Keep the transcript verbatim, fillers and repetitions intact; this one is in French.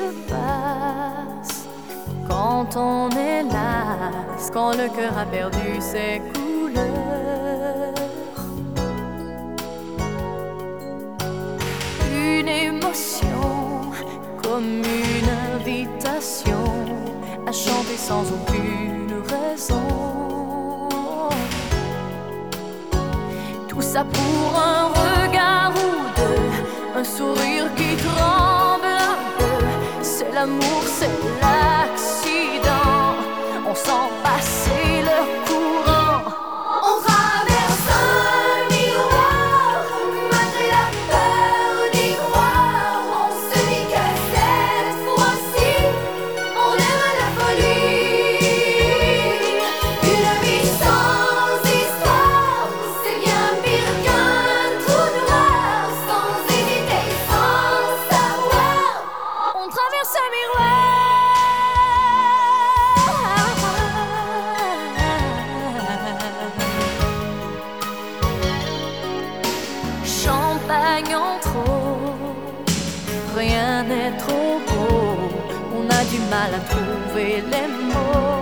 se passe quand on est las, quand le cœur a perdu ses couleurs. Une émotion comme une invitation à chanter sans aucune raison. Tout ça pour un regard ou deux, un sourire qui tremble un peu. C'est l'amour, c'est l'accident, on sent passer le courant. On traverse un miroir, malgré la peur d'y croire. On se dit que cette fois-ci, on aime la folie. Une vie sans histoire, c'est bien pire qu'un trou noir. Sans hésiter, sans savoir, On traverse un miroir. Champagne en trop, rien n'est trop beau. On a du mal à trouver les mots.